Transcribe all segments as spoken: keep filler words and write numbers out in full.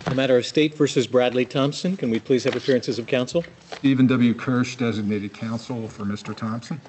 The matter of State versus Bradley Thompson. Can we please have appearances of counsel? Stephen W. Kirsch, designated counsel for Mister Thompson.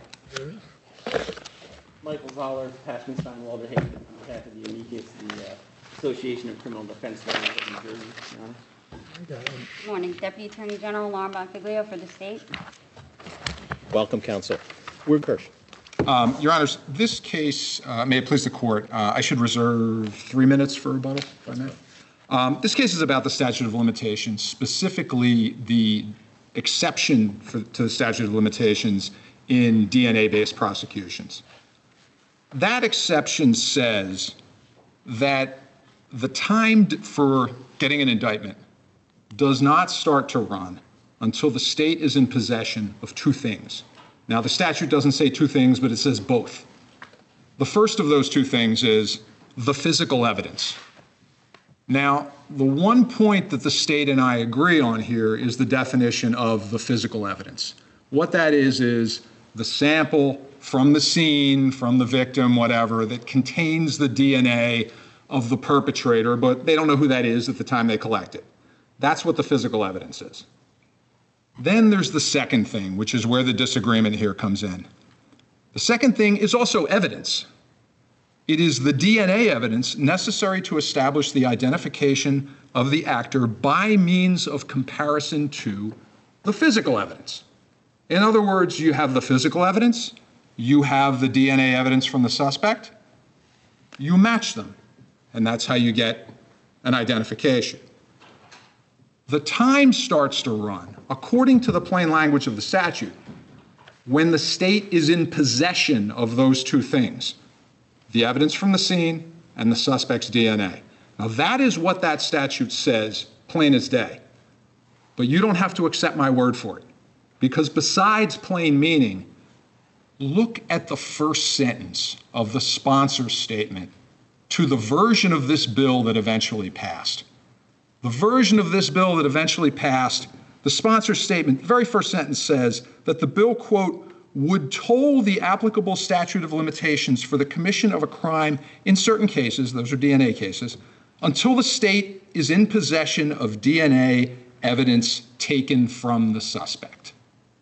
Michael Zoller, Passenstein, Walter Hayden, on behalf of the amicus, the uh, Association of Criminal Defense Lawyers of New Jersey, Your Honor. Good morning. Deputy Attorney General Lauren Bonfiglio for the state. Welcome, counsel. We're Kirsch. Um, Your Honors, this case, uh, may it please the court, uh, I should reserve three minutes for rebuttal, if I may. Um, this case is about the statute of limitations, specifically the exception for, to the statute of limitations in D N A-based prosecutions. That exception says that the time for getting an indictment does not start to run until the state is in possession of two things. Now, the statute doesn't say two things, but it says both. The first of those two things is the physical evidence. Now, the one point that the state and I agree on here is the definition of the physical evidence. What that is, is the sample from the scene, from the victim, whatever, that contains the D N A of the perpetrator, but they don't know who that is at the time they collect it. That's what the physical evidence is. Then there's the second thing, which is where the disagreement here comes in. The second thing is also evidence. It is the D N A evidence necessary to establish the identification of the actor by means of comparison to the physical evidence. In other words, you have the physical evidence, you have the D N A evidence from the suspect, you match them, and that's how you get an identification. The time starts to run, according to the plain language of the statute, when the state is in possession of those two things, the evidence from the scene and the suspect's D N A. Now, that is what that statute says, plain as day. But you don't have to accept my word for it, because besides plain meaning, look at the first sentence of the sponsor's statement to the version of this bill that eventually passed. The version of this bill that eventually passed, the sponsor's statement, the very first sentence says that the bill, quote, would toll the applicable statute of limitations for the commission of a crime in certain cases, those are D N A cases, until the state is in possession of D N A evidence taken from the suspect.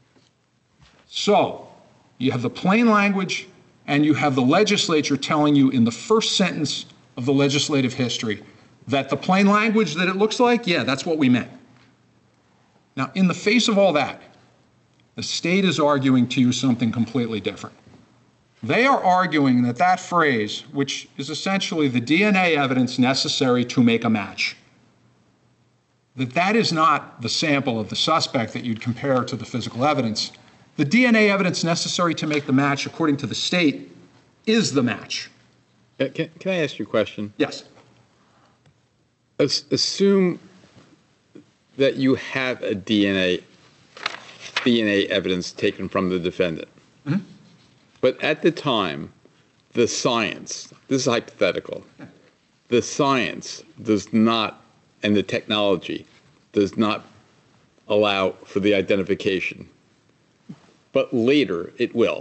So you have the plain language and you have the legislature telling you in the first sentence of the legislative history that the plain language that it looks like, yeah, that's what we meant. Now, in the face of all that, the state is arguing to you something completely different. They are arguing that that phrase, which is essentially the D N A evidence necessary to make a match, that that is not the sample of the suspect that you'd compare to the physical evidence. The D N A evidence necessary to make the match, according to the state, is the match. Can, can I ask you a question? Yes. As, assume that you have a D N A D N A evidence taken from the defendant. Mm-hmm. But at the time, the science, this is hypothetical, the science does not, and the technology does not allow for the identification. But later it will.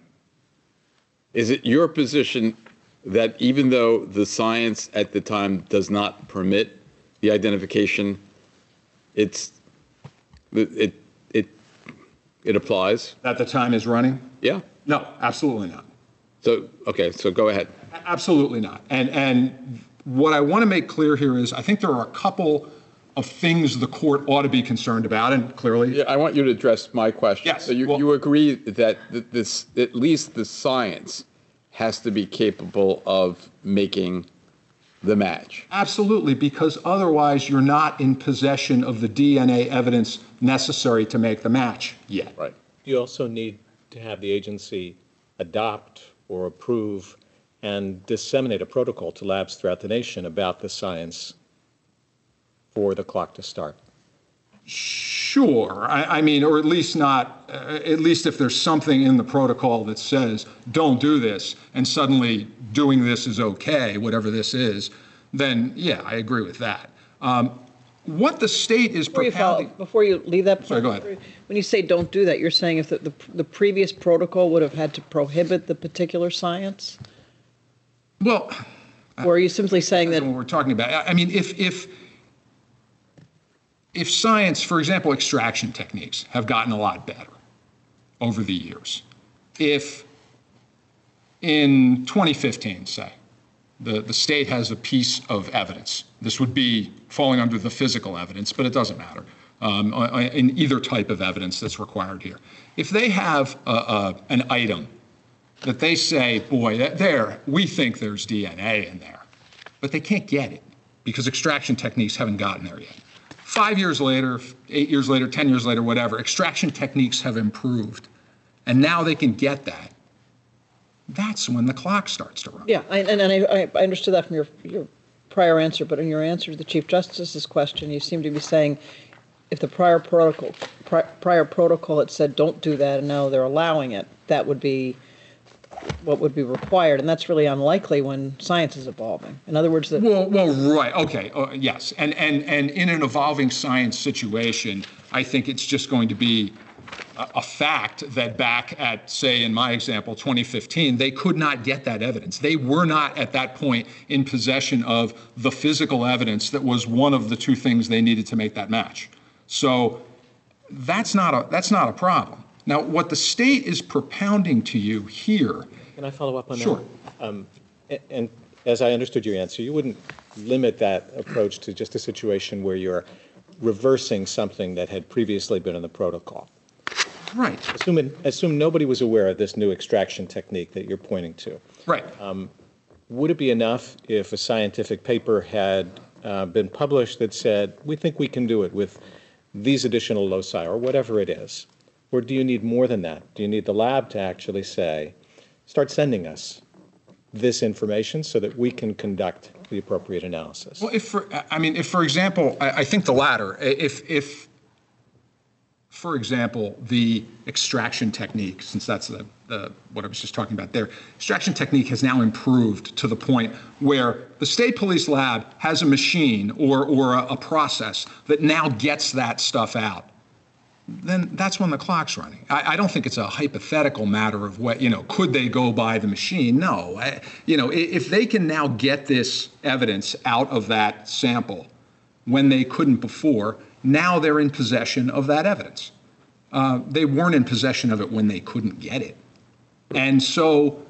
Is it your position that even though the science at the time does not permit the identification, it's it it it applies? That the time is running? Yeah. No, absolutely not. So okay, so go ahead. Absolutely not. And and what I want to make clear here is I think there are a couple of things the court ought to be concerned about, and clearly. Yeah, I want you to address my question. Yes. So you well, you agree that this at least the science has to be capable of making the match? Absolutely, because otherwise you're not in possession of the D N A evidence necessary to make the match yet. Right. You also need to have the agency adopt or approve and disseminate a protocol to labs throughout the nation about the science for the clock to start. Sure. I, I mean, or at least not, uh, at least if there's something in the protocol that says, don't do this, and suddenly doing this is okay, whatever this is, then yeah, I agree with that. Um, what the state is before propounding. You follow, before you leave that point, Sorry, go ahead. When you say don't do that, you're saying if the, the, the previous protocol would have had to prohibit the particular science? Well, or are you simply saying that what we're talking about? I mean, if if if science, for example, extraction techniques have gotten a lot better over the years, if in twenty fifteen, say, the, the state has a piece of evidence, this would be falling under the physical evidence, but it doesn't matter, um, in either type of evidence that's required here. If they have a, a, an item that they say, boy, that there, we think there's D N A in there, but they can't get it because extraction techniques haven't gotten there yet. Five years later, eight years later, ten years later, whatever, extraction techniques have improved, and now they can get that. That's when the clock starts to run. Yeah, I, and, and I, I understood that from your, your prior answer, but in your answer to the Chief Justice's question, you seem to be saying if the prior protocol, pri prior protocol had said don't do that and now they're allowing it, that would be what would be required, and that's really unlikely when science is evolving. In other words, that well, well, right, okay, uh, yes, and and and in an evolving science situation, I think it's just going to be a, a fact that back at, say, in my example, twenty fifteen, they could not get that evidence. They were not at that point in possession of the physical evidence that was one of the two things they needed to make that match. So that's not a that's not a problem. Now, what the state is propounding to you here. Can I follow up on sure. that? Sure. Um, and, and as I understood your answer, you wouldn't limit that approach to just a situation where you're reversing something that had previously been in the protocol. Right. Assume, assume nobody was aware of this new extraction technique that you're pointing to. Right. Um, would it be enough if a scientific paper had uh, been published that said, we think we can do it with these additional loci or whatever it is? Or do you need more than that? Do you need the lab to actually say, start sending us this information so that we can conduct the appropriate analysis? Well, if, for, I mean, if, for example, I, I think the latter, if, if, for example, the extraction technique, since that's the, the, what I was just talking about there, extraction technique has now improved to the point where the state police lab has a machine or, or a, a process that now gets that stuff out, then that's when the clock's running. I, I don't think it's a hypothetical matter of what, you know, could they go by the machine? No. I, you know, if they can now get this evidence out of that sample when they couldn't before, now they're in possession of that evidence. Uh, they weren't in possession of it when they couldn't get it. And so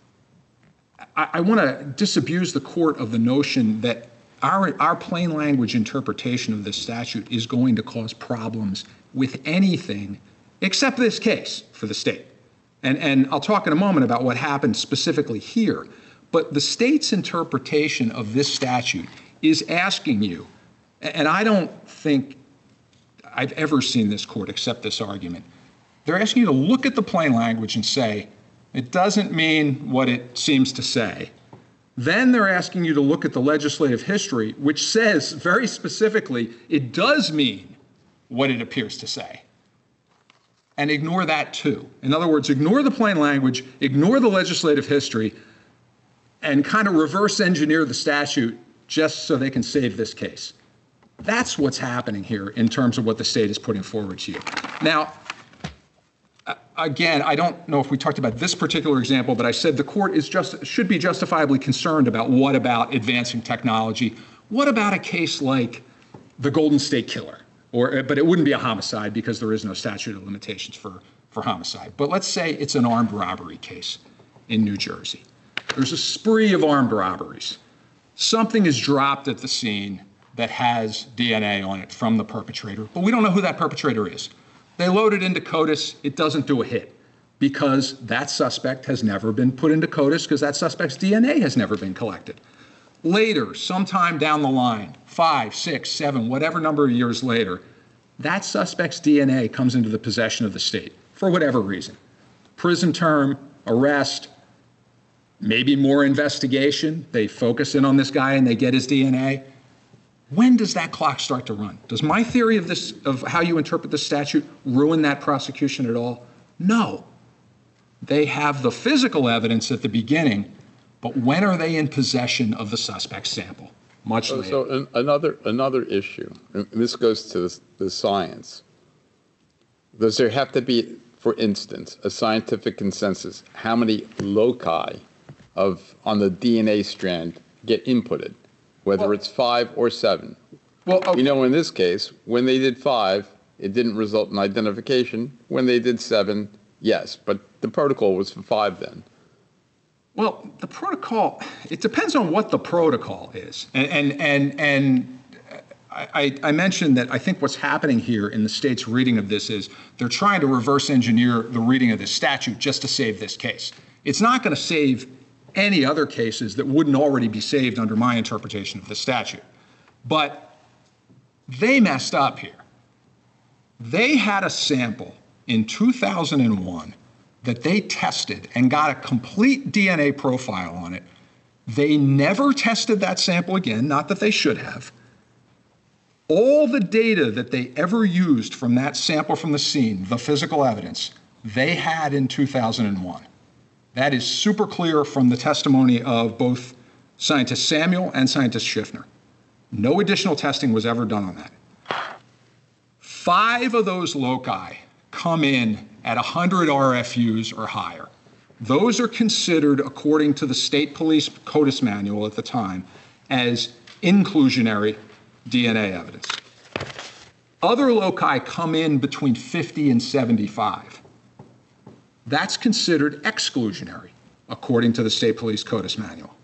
I, I want to disabuse the court of the notion that our, our plain language interpretation of this statute is going to cause problems with anything except this case for the state. And, and I'll talk in a moment about what happened specifically here. But the state's interpretation of this statute is asking you, and I don't think I've ever seen this court accept this argument. They're asking you to look at the plain language and say, it doesn't mean what it seems to say. Then they're asking you to look at the legislative history, which says very specifically, it does mean what it appears to say. And ignore that too. In other words, ignore the plain language, ignore the legislative history, and kind of reverse engineer the statute just so they can save this case. That's what's happening here in terms of what the state is putting forward to you. Now, again, I don't know if we talked about this particular example, but I said the court is just should be justifiably concerned about what about advancing technology. What about a case like the Golden State Killer? Or, but it wouldn't be a homicide because there is no statute of limitations for, for homicide. But let's say it's an armed robbery case in New Jersey. There's a spree of armed robberies. Something is dropped at the scene that has D N A on it from the perpetrator, but we don't know who that perpetrator is. They load it into CODIS, it doesn't do a hit because that suspect has never been put into CODIS because that suspect's D N A has never been collected. Later, sometime down the line, five, six, seven, whatever number of years later, that suspect's D N A comes into the possession of the state for whatever reason. Prison term, arrest, maybe more investigation. They focus in on this guy and they get his D N A. When does that clock start to run? Does my theory of this, of how you interpret the statute, ruin that prosecution at all? No. They have the physical evidence at the beginning, but when are they in possession of the suspect's sample? Much so, later. So an, another another issue, and this goes to the, the science. Does there have to be, for instance, a scientific consensus? How many loci of on the D N A strand get inputted, whether well, it's five or seven? Well, We okay. know in this case, when they did five, it didn't result in identification. When they did seven, yes, but the protocol was for five then. Well, the protocol, it depends on what the protocol is. And, and, and, and I, I mentioned that I think what's happening here in the state's reading of this is they're trying to reverse engineer the reading of this statute just to save this case. It's not going to save any other cases that wouldn't already be saved under my interpretation of the statute. But they messed up here. They had a sample in two thousand one that they tested and got a complete D N A profile on it. They never tested that sample again, not that they should have. All the data that they ever used from that sample from the scene, the physical evidence, they had in two thousand one. That is super clear from the testimony of both scientist Samuel and scientist Schiffner. No additional testing was ever done on that. Five of those loci come in at one hundred R F Us or higher. Those are considered, according to the state police CODIS manual at the time, as inclusionary D N A evidence. Other loci come in between fifty and seventy-five. That's considered exclusionary, according to the state police CODIS manual.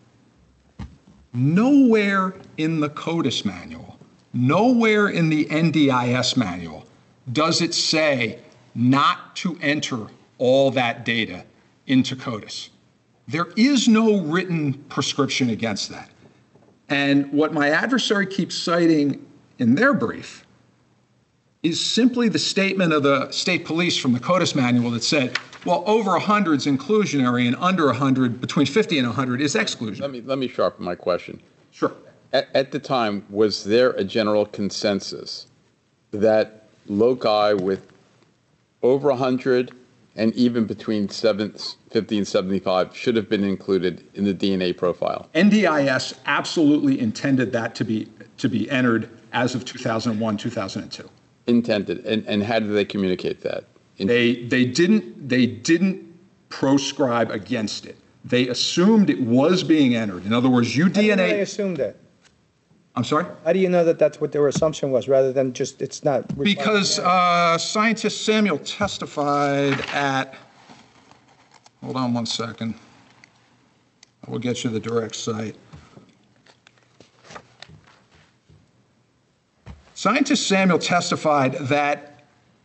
Nowhere in the CODIS manual, nowhere in the N D I S manual does it say not to enter all that data into CODIS. There is no written prescription against that. And what my adversary keeps citing in their brief is simply the statement of the state police from the CODIS manual that said, well, over one hundred is inclusionary and under one hundred, between fifty and one hundred is exclusionary. Let me, let me sharpen my question. Sure. At, at the time, was there a general consensus that loci with over one hundred and even between seven, fifty and seventy-five should have been included in the D N A profile? N D I S absolutely intended that to be, to be entered as of two thousand one, two thousand two. Intended. And, and how did they communicate that? In- They, they didn't, they didn't proscribe against it. They assumed it was being entered. In other words, you How do you know they D N A, assumed that? I'm sorry? How do you know that that's what their assumption was, rather than just, it's not? reflected? Because uh, scientist Samuel testified at, hold on one second. I will get you the direct site. Scientist Samuel testified that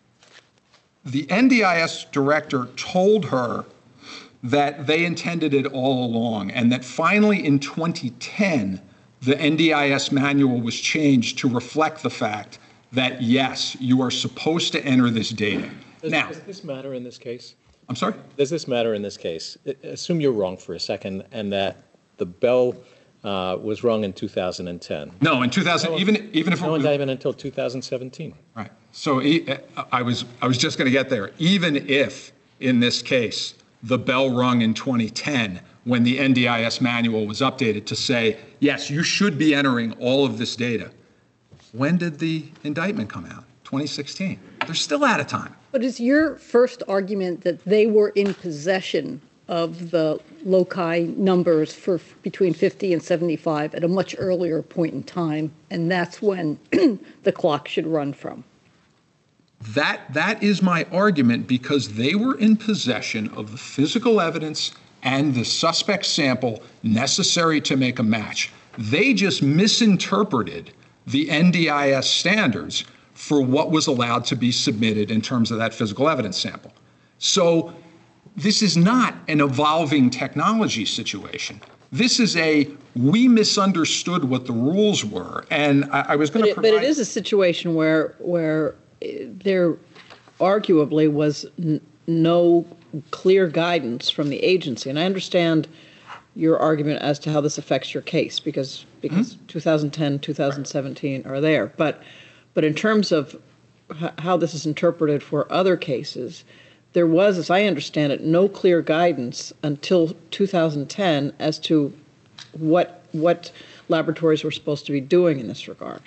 the N D I S director told her that they intended it all along, and that finally in twenty ten, the N D I S manual was changed to reflect the fact that, yes, you are supposed to enter this data. Does, Now, does this matter in this case? I'm sorry? Does this matter in this case? I- Assume you're wrong for a second and that the Bell uh, was wrong in two thousand ten. No, in two thousand, even, even if it No was, indictment until two thousand seventeen. right. So e- I was, I was just going to get there. Even if, in this case, the bell rung in twenty ten, when the N D I S manual was updated to say, yes, you should be entering all of this data. When did the indictment come out? twenty sixteen. They're still out of time. But is your first argument that they were in possession of the loci numbers for f- between fifty and seventy-five at a much earlier point in time, and that's when the clock should run from? That, that is my argument, because they were in possession of the physical evidence and the suspect sample necessary to make a match. They just misinterpreted the N D I S standards for what was allowed to be submitted in terms of that physical evidence sample. So this is not an evolving technology situation. This is a, we misunderstood what the rules were. And I, I was going But to it, provide. but it is a situation where, where eh, there arguably was n- no clear guidance from the agency. And I understand your argument as to how this affects your case, because, because two thousand ten, two thousand seventeen are there. But, but in terms of h- how this is interpreted for other cases, there was, as I understand it, no clear guidance until two thousand ten as to what, what laboratories were supposed to be doing in this regard.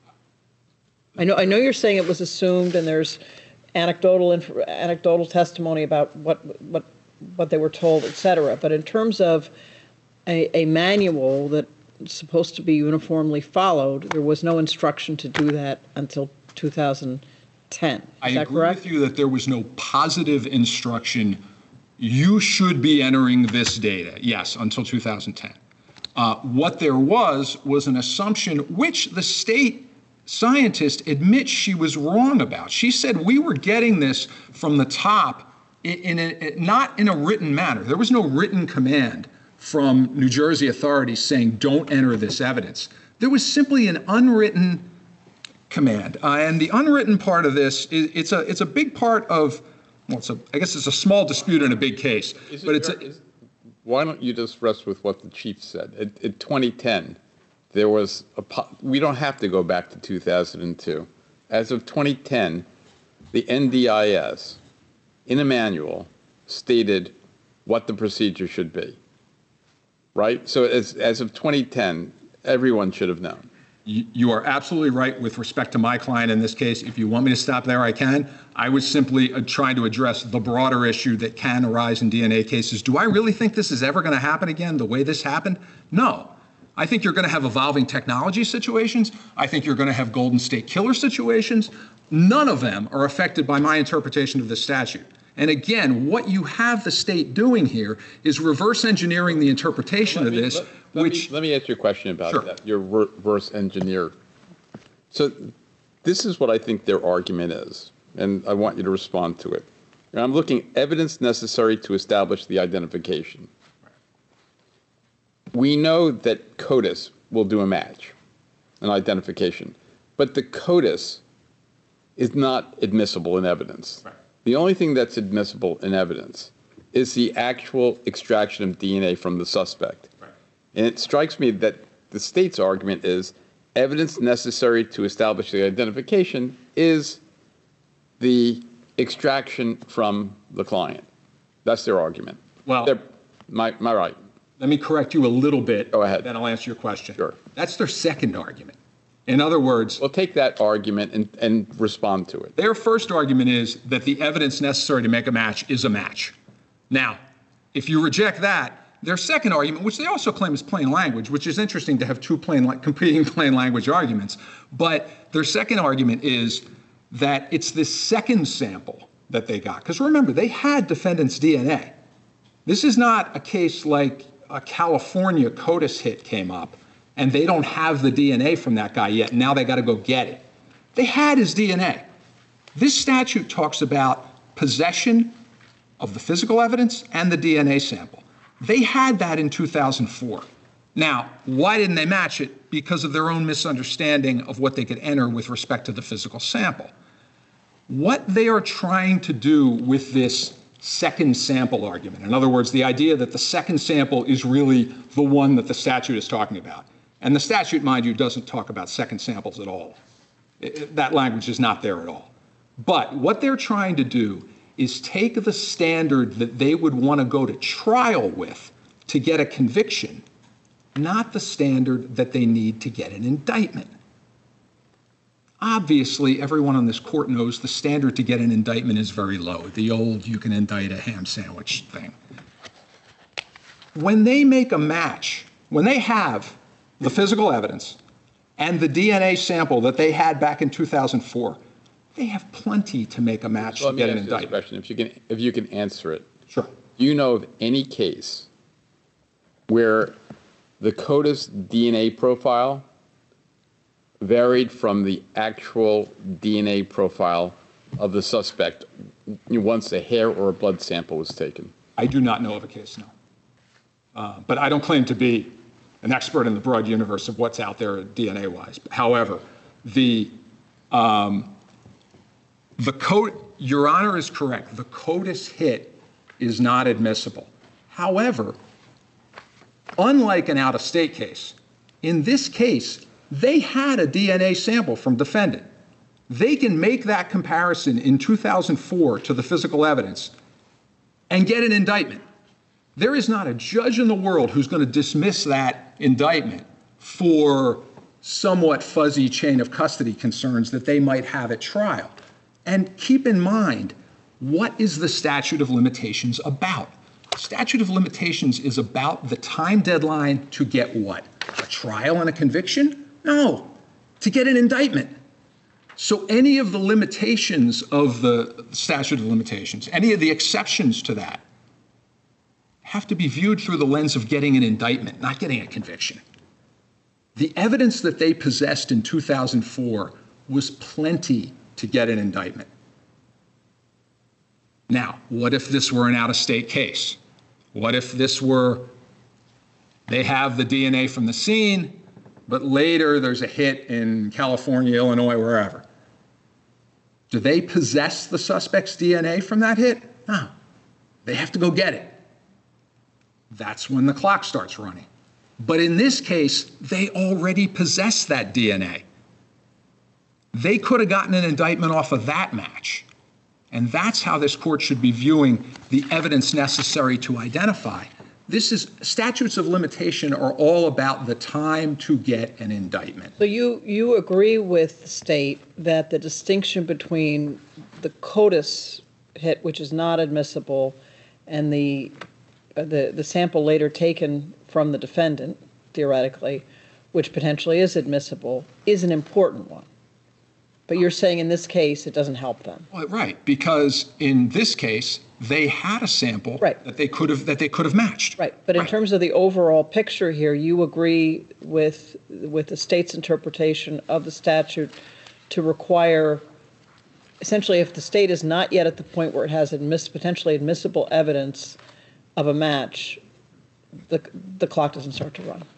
I know, I know you're saying it was assumed, and there's anecdotal, inf- anecdotal testimony about what, what, what they were told, et cetera. But in terms of a, a manual that supposed to be uniformly followed, there was no instruction to do that until two thousand ten. Is I that agree correct? with you that there was no positive instruction, you should be entering this data, yes, until two thousand ten. Uh, what there was, was an assumption which the state scientist admits she was wrong about. She said we were getting this from the top in, in a, not in a written manner. There was no written command from New Jersey authorities saying don't enter this evidence. There was simply an unwritten command. Uh, and the unwritten part of this, is, it's a it's a big part of, well, it's a, I guess it's a small dispute in a big case. Is it but it's fair- a, is- Why don't you just rest with what the chief said? In, in twenty ten, there was a, po- we don't have to go back to two thousand two. As of twenty ten, the N D I S, in a manual, stated what the procedure should be, right? So as, as of twenty ten, everyone should have known. You you are absolutely right with respect to my client in this case. If you want me to stop there, I can. I was simply uh, trying to address the broader issue that can arise in D N A cases. Do I really think this is ever going to happen again the way this happened? No. I think you're going to have evolving technology situations. I think you're going to have Golden State Killer situations. None of them are affected by my interpretation of this statute. And again, what you have the state doing here is reverse engineering the interpretation of this, Let- let which... me, let me ask you a question about Sure. that, your reverse engineer. So this is what I think their argument is, and I want you to respond to it. And I'm looking evidence necessary to establish the identification. We know that CODIS will do a match, an identification, but the CODIS is not admissible in evidence. Right. The only thing that's admissible in evidence is the actual extraction of D N A from the suspect. Right. And it strikes me that the state's argument is evidence necessary to establish the identification is the extraction from the client. That's their argument. Well- They're, my, my right. Let me correct you a little bit. Go ahead. Then I'll answer your question. Sure. That's their second argument. In other words, Well, take that argument and, and respond to it. their first argument is that the evidence necessary to make a match is a match. Now, if you reject that, their second argument, which they also claim is plain language, which is interesting to have two plain, competing plain language arguments, but their second argument is that it's this second sample that they got. Because remember, they had defendant's D N A. This is not a case like a California CODIS hit came up and they don't have the D N A from that guy yet. Now they got to go get it. They had his D N A. This statute talks about possession of the physical evidence and the D N A sample. They had that in two thousand four. Now, why didn't they match it? Because of their own misunderstanding of what they could enter with respect to the physical sample. What they are trying to do with this second sample argument, in other words, the idea that the second sample is really the one that the statute is talking about. And the statute, mind you, doesn't talk about second samples at all. It- it- that language is not there at all. But what they're trying to do is take the standard that they would want to go to trial with to get a conviction, not the standard that they need to get an indictment. Obviously, everyone on this court knows the standard to get an indictment is very low, the old you can indict a ham sandwich thing. When they make a match, when they have the physical evidence and the D N A sample that they had back in two thousand four, they have plenty to make a match Let to me get ask an you this indictment. question, if you can, if you can answer it. Sure. Do you know of any case where the CODIS D N A profile varied from the actual D N A profile of the suspect once a hair or a blood sample was taken? I do not know of a case, no. Uh, but I don't claim to be an expert in the broad universe of what's out there D N A-wise. However, the um, the code, Your Honor is correct. The CODIS hit is not admissible. However, unlike an out-of-state case, in this case, they had a D N A sample from defendant. They can make that comparison in two thousand four to the physical evidence and get an indictment. There is not a judge in the world who's going to dismiss that indictment for somewhat fuzzy chain of custody concerns that they might have at trial. And keep in mind, what is the statute of limitations about? Statute of limitations is about the time deadline to get what? A trial and a conviction? No, to get an indictment. So any of the limitations of the statute of limitations, any of the exceptions to that, have to be viewed through the lens of getting an indictment, not getting a conviction. The evidence that they possessed in two thousand four was plenty to get an indictment. Now, what if this were an out-of-state case? What if this were, they have the D N A from the scene, but later there's a hit in California, Illinois, wherever? Do they possess the suspect's D N A from that hit? No. They have to go get it. That's when the clock starts running. But in this case, they already possess that D N A. They could have gotten an indictment off of that match. And that's how this court should be viewing the evidence necessary to identify. This is, statutes of limitation are all about the time to get an indictment. So you, you agree with the state that the distinction between the CODIS hit, which is not admissible, and the, uh, the, the sample later taken from the defendant, theoretically, which potentially is admissible, is an important one. But you're saying in this case, it doesn't help them. Well, right, because in this case, they had a sample right. that they could have that they could have matched. Right, but in right. terms of the overall picture here, you agree with with the state's interpretation of the statute to require, essentially, if the state is not yet at the point where it has admiss, potentially admissible evidence of a match, the the clock doesn't start to run.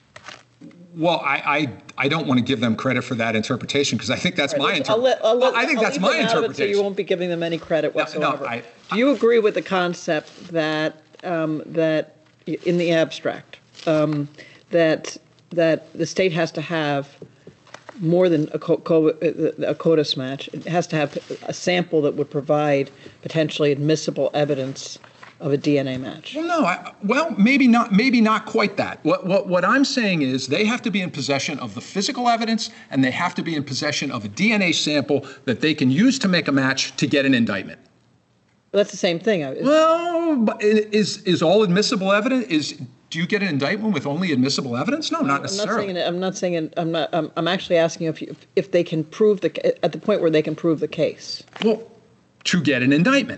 Well, I, I I don't want to give them credit for that interpretation because I think that's right, my interpretation. Well, I think I'll that's leave my them out of it, interpretation. so you won't be giving them any credit whatsoever. No, no, I, Do you agree with the concept that um, that in the abstract um, that that the state has to have more than a, co- co- a CODIS match? It has to have a sample that would provide potentially admissible evidence of a D N A match. Well, no. I, well, maybe not. Maybe not quite that. What, what what I'm saying is they have to be in possession of the physical evidence, and they have to be in possession of a D N A sample that they can use to make a match to get an indictment. Well, that's the same thing. Well, but is is all admissible evidence? Is do you get an indictment with only admissible evidence? No, not necessarily. I'm not saying. I'm not saying. I'm not. I'm, I'm actually asking if you, if they can prove the at the point where they can prove the case. Well, to get an indictment.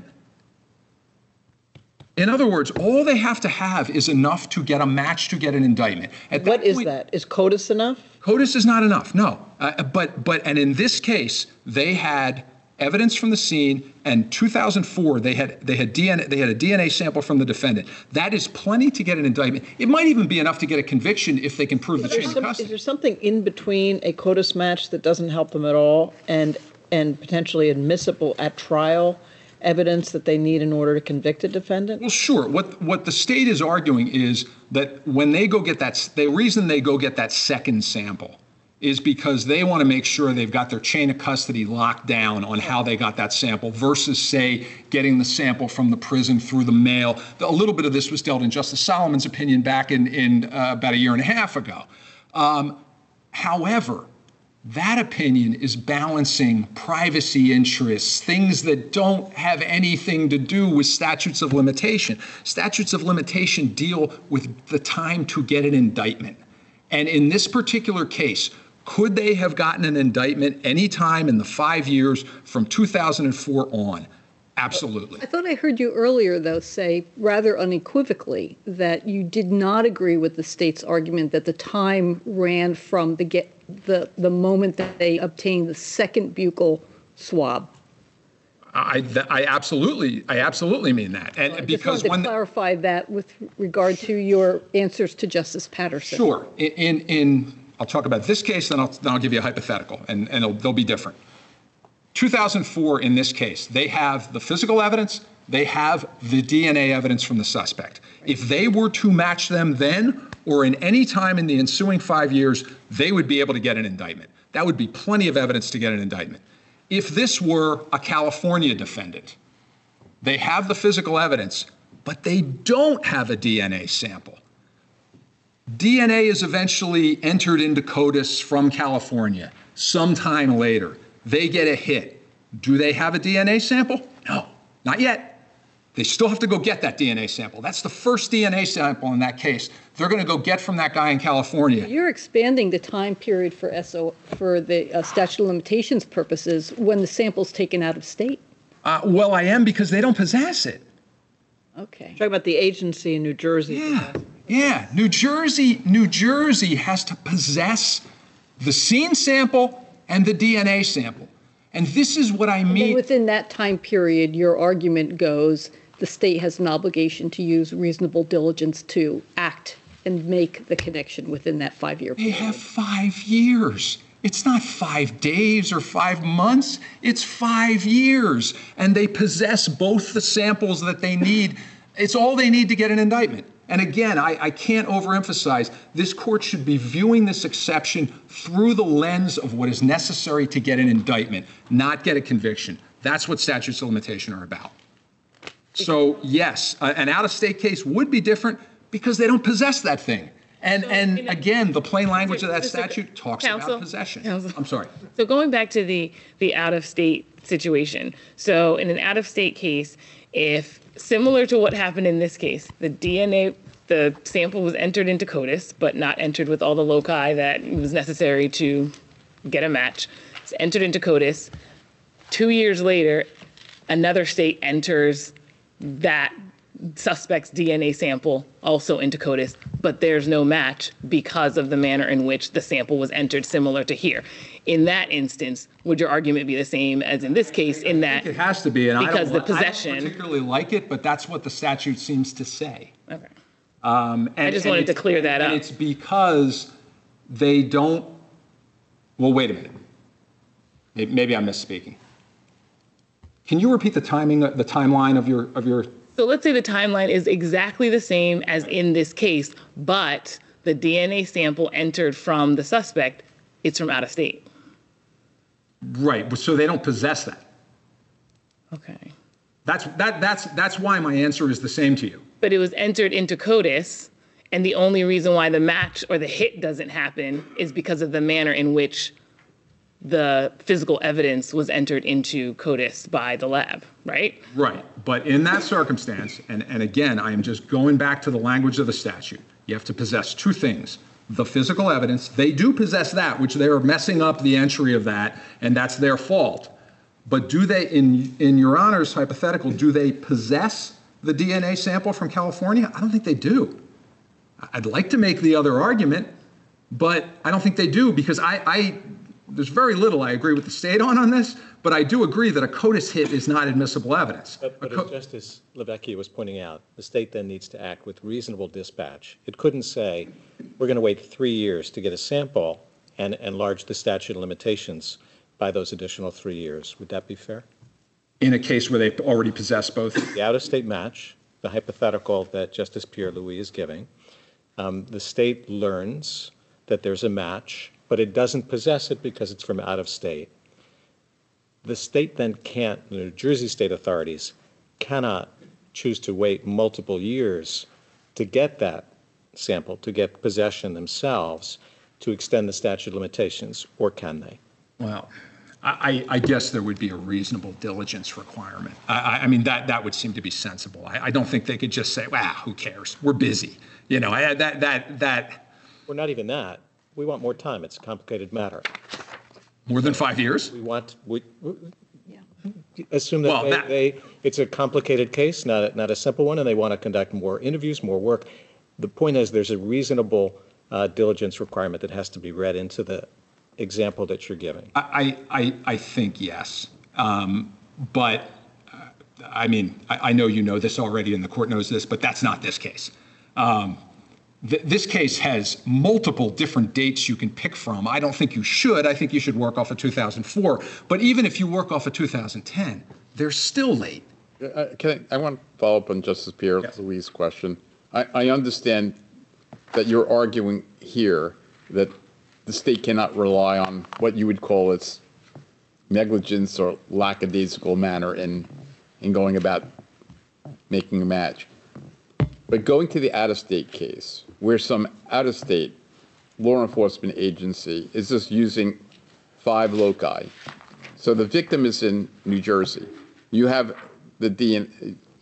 In other words, all they have to have is enough to get a match to get an indictment. At what that is point, that? Is CODIS enough? CODIS is not enough. No, uh, but but and in this case, they had evidence from the scene, and two thousand four they had they had D N A they had a D N A sample from the defendant. That is plenty to get an indictment. It might even be enough to get a conviction if they can prove the chain of custody. Is there something in between a CODIS match that doesn't help them at all, and and potentially admissible at trial evidence that they need in order to convict a defendant? Well, sure. What what the state is arguing is that when they go get that, the reason they go get that second sample is because they want to make sure they've got their chain of custody locked down on how they got that sample versus, say, getting the sample from the prison through the mail. A little bit of this was dealt in Justice Solomon's opinion back in, in uh, about a year and a half ago. Um, however, that opinion is balancing privacy interests, things that don't have anything to do with statutes of limitation. Statutes of limitation deal with the time to get an indictment. And in this particular case, could they have gotten an indictment any time in the five years from two thousand four on? Absolutely. I thought I heard you earlier, though, say rather unequivocally that you did not agree with the state's argument that the time ran from the get the the moment that they obtained the second buccal swab. I, th- I absolutely, I absolutely mean that, and I just because wanted when to clarify that with regard to your answers to Justice Patterson. Sure. In, in, in I'll talk about this case, then I'll, then I'll give you a hypothetical, and, and they'll, they'll be different. two thousand four, in this case, they have the physical evidence, they have the D N A evidence from the suspect. If they were to match them then, or in any time in the ensuing five years, they would be able to get an indictment. That would be plenty of evidence to get an indictment. If this were a California defendant, they have the physical evidence, but they don't have a D N A sample. D N A is eventually entered into CODIS from California sometime later. They get a hit. Do they have a D N A sample? No, not yet. They still have to go get that D N A sample. That's the first D N A sample in that case. They're going to go get from that guy in California. You're expanding the time period for S O, for the uh, statute of limitations purposes when the sample's taken out of state. Uh, well, I am because they don't possess it. Okay. Talking about the agency in New Jersey. Yeah, yeah. New Jersey, New Jersey has to possess the scene sample and the D N A sample. And this is what I And mean. within that time period, your argument goes, the state has an obligation to use reasonable diligence to act and make the connection within that five-year They period. have five years. It's not five days or five months. It's five years. And they possess both the samples that they need. It's all they need to get an indictment. And again, I, I can't overemphasize, this court should be viewing this exception through the lens of what is necessary to get an indictment, not get a conviction. That's what statutes of limitation are about. So yes, uh, an out-of-state case would be different because they don't possess that thing. And, So, and you know- again, the plain language of that Just a- statute talks Counsel? about possession. Counsel? I'm sorry. So going back to the, the out-of-state situation. So in an out-of-state case, if, similar to what happened in this case, the D N A, the sample was entered into CODIS, but not entered with all the loci that was necessary to get a match. It's entered into CODIS. Two years later, another state enters that suspect's D N A sample also into CODIS, but there's no match because of the manner in which the sample was entered, similar to here. In that instance, would your argument be the same as in this case, in that? It has to be, and I Because don't, the I don't possession- particularly like it, but that's what the statute seems to say. Okay. Um, and, I just and wanted to it's- clear that and up. it's because they don't, well, wait a minute. Maybe, maybe I'm misspeaking. Can you repeat the timing, the timeline of your, of your, So let's say the timeline is exactly the same as in this case, but the D N A sample entered from the suspect, it's from out of state. right, so they don't possess that. Okay. That's, that, that's, that's why my answer is the same to you. But it was entered into CODIS, and the only reason why the match or the hit doesn't happen is because of the manner in which the physical evidence was entered into CODIS by the lab, right? Right, but in that circumstance, and, and again, I am just going back to the language of the statute, you have to possess two things. The physical evidence, they do possess that, which they are messing up the entry of that, and that's their fault. But do they, in, in Your Honor's hypothetical, do they possess the D N A sample from California? I don't think they do. I'd like to make the other argument, but I don't think they do because I, I there's very little I agree with the state on on this, but I do agree that a CODIS hit is not admissible evidence. But, but A co- as Justice Lavecchia was pointing out, the state then needs to act with reasonable dispatch. It couldn't say, we're going to wait three years to get a sample and enlarge the statute of limitations by those additional three years. Would that be fair? in a case where they already possess both. The out-of-state match, the hypothetical that Justice Pierre-Louis is giving, um, the state learns that there's a match, but it doesn't possess it because it's from out of state. The state then can't, the New Jersey state authorities cannot choose to wait multiple years to get that sample, to get possession themselves, to extend the statute of limitations, or can they? Well, I, I guess there would be a reasonable diligence requirement. I, I mean, that, that would seem to be sensible. I, I don't think they could just say, wow, who cares? We're busy. You know, I, that, that, that. Or not even that. We want more time. It's a complicated matter. More than five years? We want, we, assume that Well, they, that- they, it's a complicated case, not a, not a simple one, and they want to conduct more interviews, more work. The point is, there's a reasonable uh, diligence requirement that has to be read into the example that you're giving. I, I, I think yes. Um, but, uh, I mean, I, I know you know this already and the court knows this, but that's not this case. Um, th- this case has multiple different dates you can pick from. I don't think you should. I think you should work off of two thousand four. But even if you work off of two thousand ten, they're still late. Uh, Can I, I want to follow up on Justice Pierre Yes. Louis' question. I, I understand that you're arguing here that the state cannot rely on what you would call its negligence or lackadaisical manner in, in going about making a match. But going to the out-of-state case, where some out-of-state law enforcement agency is just using five loci. So the victim is in New Jersey. You have the D N A,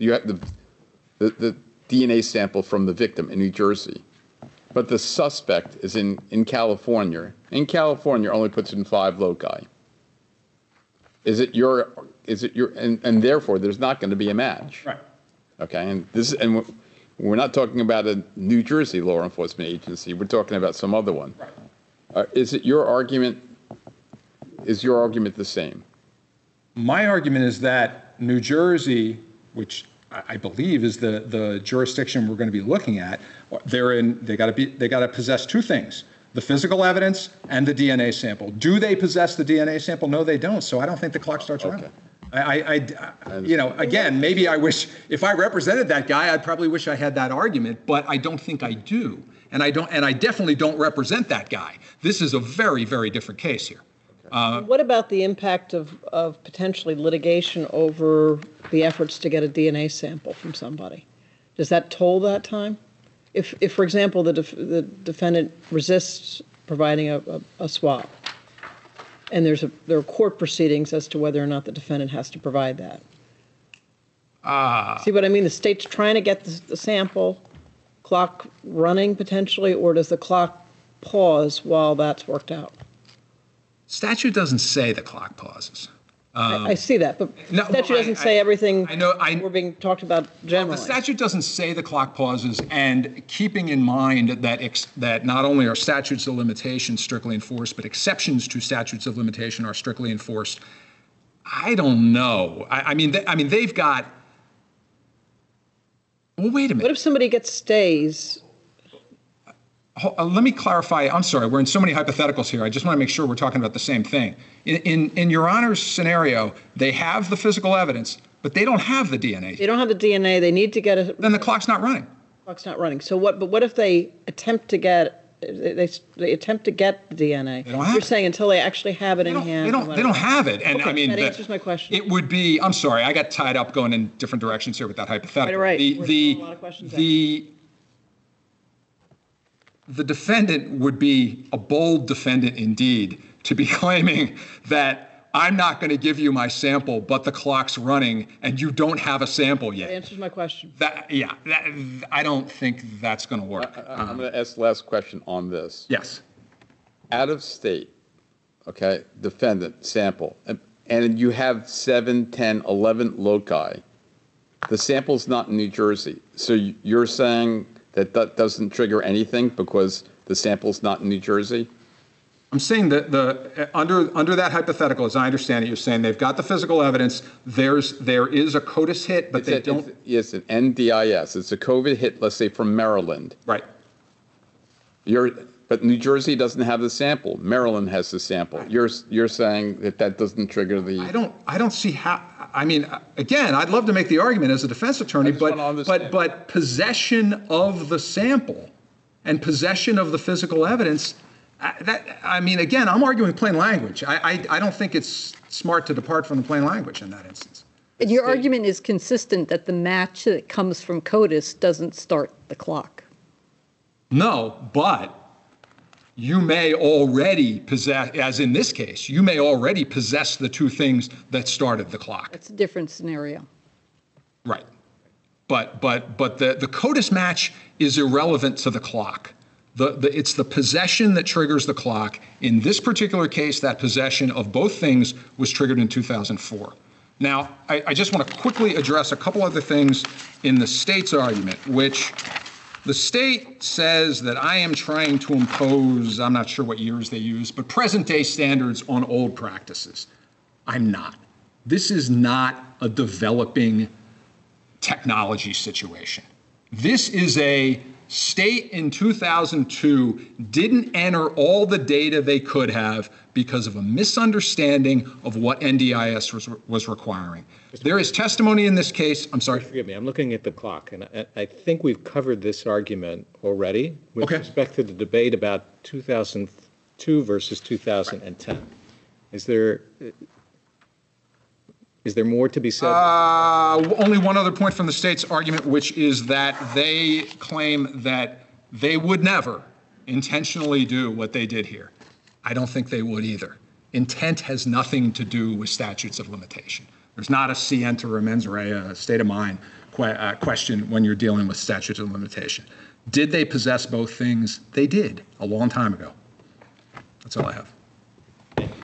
you have the, the, the D N A sample from the victim in New Jersey, but the suspect is in, in California. In California, only puts in five loci. Is it your, is it your, and, and therefore there's not going to be a match. Right. Okay, and this, and we're not talking about a New Jersey law enforcement agency. We're talking about some other one. Right. Uh, is it your argument? Is your argument the same? My argument is that New Jersey, which I I believe is the, the jurisdiction we're going to be looking at, they're in, they got to be, they got to possess two things: the physical evidence and the D N A sample. Do they possess the D N A sample? No, they don't. So I don't think the clock starts running. I, I, I, you know, again, maybe I wish, if I represented that guy, I'd probably wish I had that argument, but I don't think I do. And I don't, and I definitely don't represent that guy. This is a very, very different case here. Uh, What about the impact of, of potentially litigation over the efforts to get a D N A sample from somebody? Does that toll that time? If, if for example, the, def, the defendant resists providing a, a, a swab, and there's a, there are court proceedings as to whether or not the defendant has to provide that. uh, See what I mean? The state's trying to get the, the sample, clock running potentially, or does the clock pause while that's worked out? statute doesn't say the clock pauses. I, I see that, but No, the statute I- doesn't I- say everything I know- I- we're being talked about The generally. statute doesn't say the clock pauses, and keeping in mind that ex, that not only are statutes of limitation strictly enforced, but exceptions to statutes of limitation are strictly enforced. I don't know. I, I mean, they, I mean, they've got. Well, wait a What minute. if somebody gets stays? Ho- uh, Let me clarify. I'm sorry. We're in so many hypotheticals here. I just want to make sure we're talking about the same thing. In, in, in Your Honor's scenario, they have the physical evidence, but they don't have the D N A. They don't have the D N A, they need to get a, Then the clock's not running. clock's not running. So what, but what if they attempt to get, they, they they attempt to get the D N A? don't have You're it. saying until they actually have it They in don't, hand? they don't, they don't have it. And Okay, I mean, that the- answers my question. It would be, I'm sorry, I got tied up going in different directions here with that hypothetical. Right, right. The, We're the, throwing a lot of questions the, the defendant would be a bold defendant indeed to be claiming that I'm not going to give you my sample, but the clock's running and you don't have a sample That yet. answers my question. That, yeah, that, I don't think that's going to work. I'm going to ask the last question on this. Yes. Out of state, okay, defendant, sample, and, and you have seven, ten, eleven loci. The sample's not in New Jersey. So you- you're saying that that doesn't trigger anything because the sample's not in New Jersey? I'm saying that the, under, under that hypothetical, as I understand it, you're saying they've got the physical evidence, there's, there is a CODIS hit, but It's they a- don't. it's- Yes, an N D I S. It's a COVID hit, let's say from Maryland. Right. You're, but New Jersey doesn't have the sample. Maryland has the sample. You're, you're saying that that doesn't trigger the. I don't, I don't see how, I mean, again, I'd love to make the argument as a defense attorney, just but, wanna but, understand. but possession of the sample and possession of the physical evidence, I- that, I mean, again, I'm arguing plain language. I, I, I don't think it's smart to depart from the plain language in that instance. And your argument is consistent that the match that comes from CODIS doesn't start the clock. No, but you may already possess, as in this case, you may already possess the two things that started the clock. That's a different scenario. Right. But, but, but the, the CODIS match is irrelevant to the clock. The, the, it's the possession that triggers the clock. In this particular case, that possession of both things was triggered in two thousand four. Now, I, I just want to quickly address a couple other things in the state's argument, which the state says that I am trying to impose, I'm not sure what years they use, but present day standards on old practices. I'm not. This is not a developing technology situation. This is a state in two thousand two didn't enter all the data they could have because of a misunderstanding of what N D I S was, was requiring. There is testimony in this case, I'm sorry. Forgive me, I'm looking at the clock, and I, I think we've covered this argument already with Okay. respect to the debate about two thousand two versus two thousand ten. Is there, is there more to be said? Uh, only one other point from the state's argument, which is that they claim that they would never intentionally do what they did here. I don't think they would either. Intent has nothing to do with statutes of limitation. There's not a scienter or a mens rea, a state of mind que- uh, question when you're dealing with statutes of limitation. Did they possess both things? They did, a long time ago. That's all I have.